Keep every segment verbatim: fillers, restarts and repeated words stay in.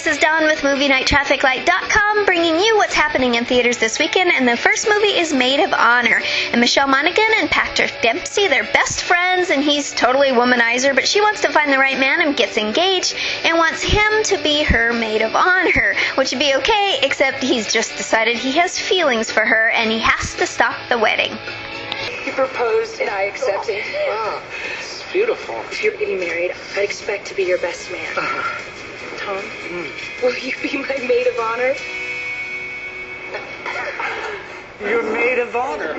this is Dawn with Movie Night Traffic Light dot com, bringing you what's happening in theaters this weekend. And the first movie is Maid of Honor. And Michelle Monaghan and Patrick Dempsey, they're best friends, and he's totally a womanizer, but she wants to find the right man and gets engaged and wants him to be her maid of honor, which would be okay, except he's just decided he has feelings for her and he has to stop the wedding. You proposed and I accepted. Oh, it's beautiful. If you're getting married, I'd expect to be your best man. Uh-huh. Tom, Mm. will you be my maid of honor? You're maid of honor.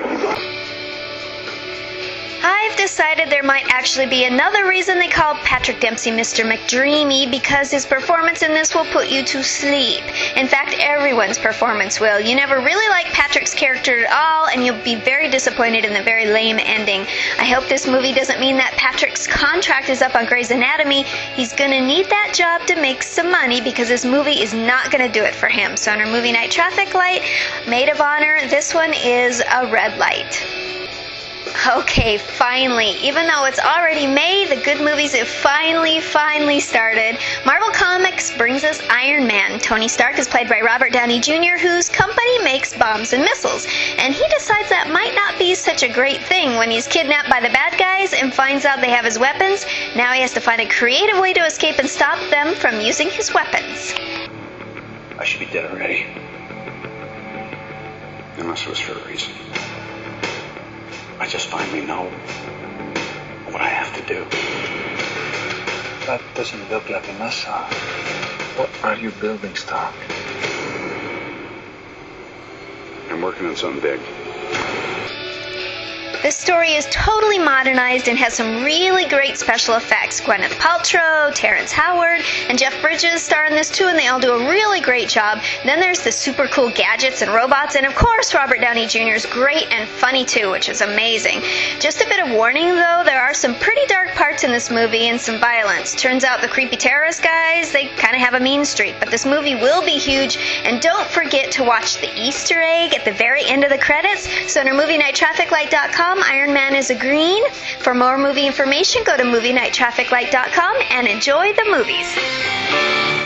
I've decided there might actually be another reason they called Patrick Dempsey Mister McDreamy, because his performance in this will put you to sleep. In fact, everyone's performance will. You never really like Patrick's character at all, and you'll be very disappointed in the very lame ending. I hope this movie doesn't mean that Patrick's contract is up on Grey's Anatomy. He's going to need that job to make some money, because this movie is not going to do it for him. So on our Movie Night Traffic Light, Maid of Honor, this one is a red light. Okay, finally. Even though it's already May, the good movies have finally, finally started. Marvel Comics brings us Iron Man. Tony Stark is played by Robert Downey Junior, whose company makes bombs and missiles. And he decides that might not be such a great thing when he's kidnapped by the bad guys and finds out they have his weapons. Now he has to find a creative way to escape and stop them from using his weapons. I should be dead already. Unless it was for a reason. I just finally know what I have to do. That doesn't look like a missile. What are you building, Stark? I'm working on something big. This story is totally modernized and has some really great special effects. Gwyneth Paltrow, Terrence Howard, and Jeff Bridges star in this too, and they all do a really great job. Then there's the super cool gadgets and robots, and of course Robert Downey Junior is great and funny too, which is amazing. Just a bit of warning though, there are some pretty dark parts in this movie and some violence. Turns out the creepy terrorist guys, they kind of have a mean streak, but this movie will be huge, and don't forget to watch the Easter egg at the very end of the credits. So on our Movie Night Traffic Light dot com, Iron Man is a green. For more movie information, go to Movie Night Traffic Light dot com and enjoy the movies.